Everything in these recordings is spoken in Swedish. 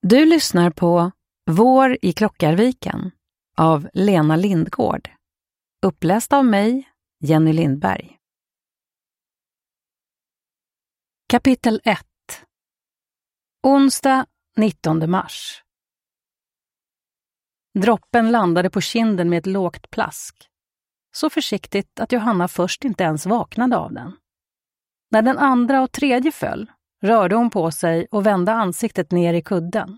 Du lyssnar på Vår i Klockarviken av Lena Lindgård. Uppläst av mig, Jenny Lindberg. Kapitel 1. Onsdag 19 mars. Droppen landade på kinden med ett lågt plask. Så försiktigt att Johanna först inte ens vaknade av den. När den andra och tredje föll rörde hon på sig och vände ansiktet ner i kudden.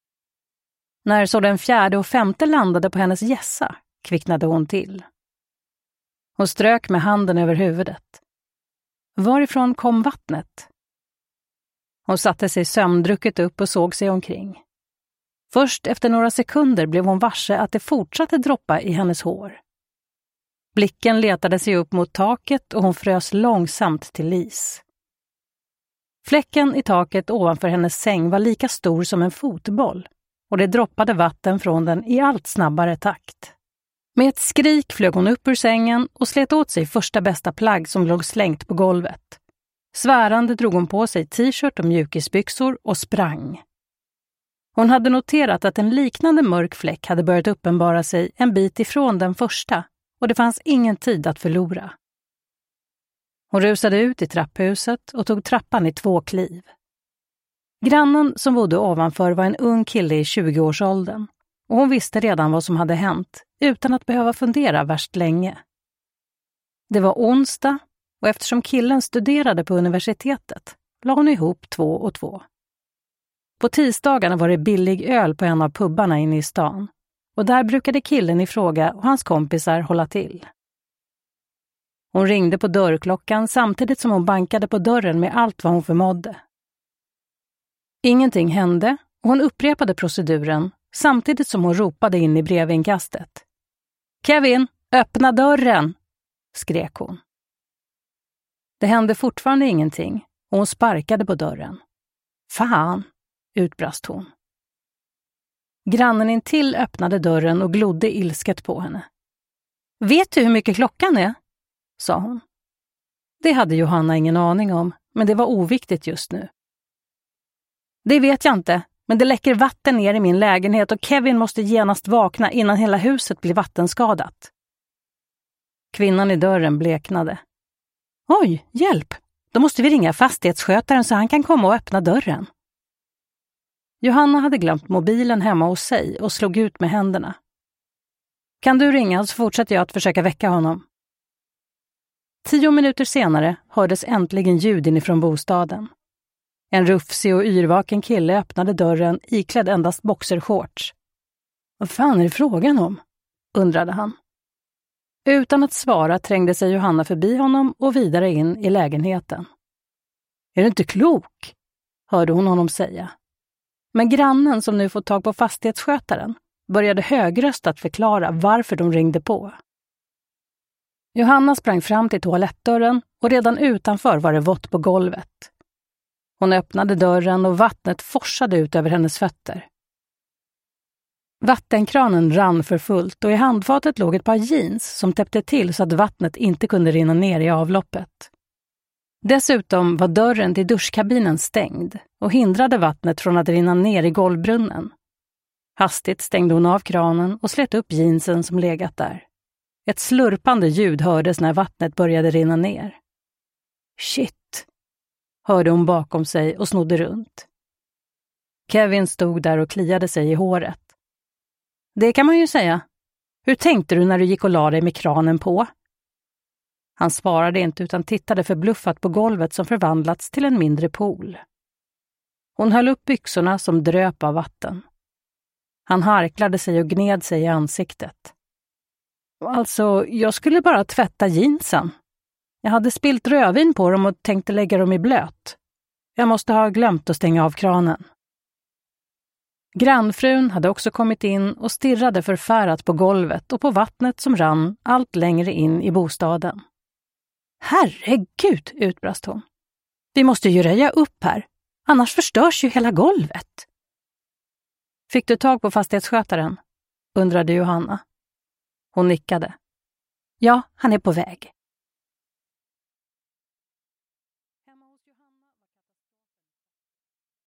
När så den fjärde och femte landade på hennes gässa kvicknade hon till. Hon strök med handen över huvudet. Varifrån kom vattnet? Hon satte sig sömndrucket upp och såg sig omkring. Först efter några sekunder blev hon varse att det fortsatte droppa i hennes hår. Blicken letade sig upp mot taket och hon frös långsamt till is. Fläcken i taket ovanför hennes säng var lika stor som en fotboll och det droppade vatten från den i allt snabbare takt. Med ett skrik flög hon upp ur sängen och slet åt sig första bästa plagg som låg slängt på golvet. Svärande drog hon på sig t-shirt och mjukisbyxor och sprang. Hon hade noterat att en liknande mörk fläck hade börjat uppenbara sig en bit ifrån den första och det fanns ingen tid att förlora. Hon rusade ut i trapphuset och tog trappan i 2 kliv. Grannen som bodde ovanför var en ung kille i 20-årsåldern och hon visste redan vad som hade hänt utan att behöva fundera värst länge. Det var onsdag och eftersom killen studerade på universitetet la hon ihop 2 och 2. På tisdagarna var det billig öl på en av pubbarna inne i stan och där brukade killen i fråga och hans kompisar hålla till. Hon ringde på dörrklockan samtidigt som hon bankade på dörren med allt vad hon förmådde. Ingenting hände och hon upprepade proceduren samtidigt som hon ropade in i brevinkastet. "Kevin, öppna dörren!" skrek hon. Det hände fortfarande ingenting och hon sparkade på dörren. "Fan!" utbrast hon. Grannen intill öppnade dörren och glodde ilsket på henne. "Vet du hur mycket klockan är?" sa hon. Det hade Johanna ingen aning om, men det var oviktigt just nu. "Det vet jag inte, men det läcker vatten ner i min lägenhet och Kevin måste genast vakna innan hela huset blir vattenskadat." Kvinnan i dörren bleknade. "Oj, hjälp! Då måste vi ringa fastighetsskötaren så han kan komma och öppna dörren." Johanna hade glömt mobilen hemma hos sig och slog ut med händerna. "Kan du ringa så fortsätter jag att försöka väcka honom." 10 minuter senare hördes äntligen ljud inifrån bostaden. En rufsig och yrvaken kille öppnade dörren iklädd endast boxershorts. "Vad fan är det frågan om?" undrade han. Utan att svara trängde sig Johanna förbi honom och vidare in i lägenheten. "Är du inte klok?" hörde hon honom säga. Men grannen som nu fått tag på fastighetsskötaren började högröstat förklara varför de ringde på. Johanna sprang fram till toalettdörren och redan utanför var det vått på golvet. Hon öppnade dörren och vattnet forsade ut över hennes fötter. Vattenkranen rann för fullt och i handfatet låg ett par jeans som täppte till så att vattnet inte kunde rinna ner i avloppet. Dessutom var dörren till duschkabinen stängd och hindrade vattnet från att rinna ner i golvbrunnen. Hastigt stängde hon av kranen och slet upp jeansen som legat där. Ett slurpande ljud hördes när vattnet började rinna ner. "Shit!" hörde hon bakom sig och snodde runt. Kevin stod där och kliade sig i håret. "Det kan man ju säga. Hur tänkte du när du gick och la dig med kranen på?" Han svarade inte utan tittade förbluffat på golvet som förvandlats till en mindre pool. Hon höll upp byxorna som dröp av vatten. Han harklade sig och gned sig i ansiktet. "Alltså, jag skulle bara tvätta jeansen. Jag hade spilt rödvin på dem och tänkte lägga dem i blöt. Jag måste ha glömt att stänga av kranen." Grannfrun hade också kommit in och stirrade förfärat på golvet och på vattnet som rann allt längre in i bostaden. "Herregud!" utbrast hon. "Vi måste ju röja upp här, annars förstörs ju hela golvet." "Fick du tag på fastighetsskötaren?" undrade Johanna. Hon nickade. "Ja, han är på väg."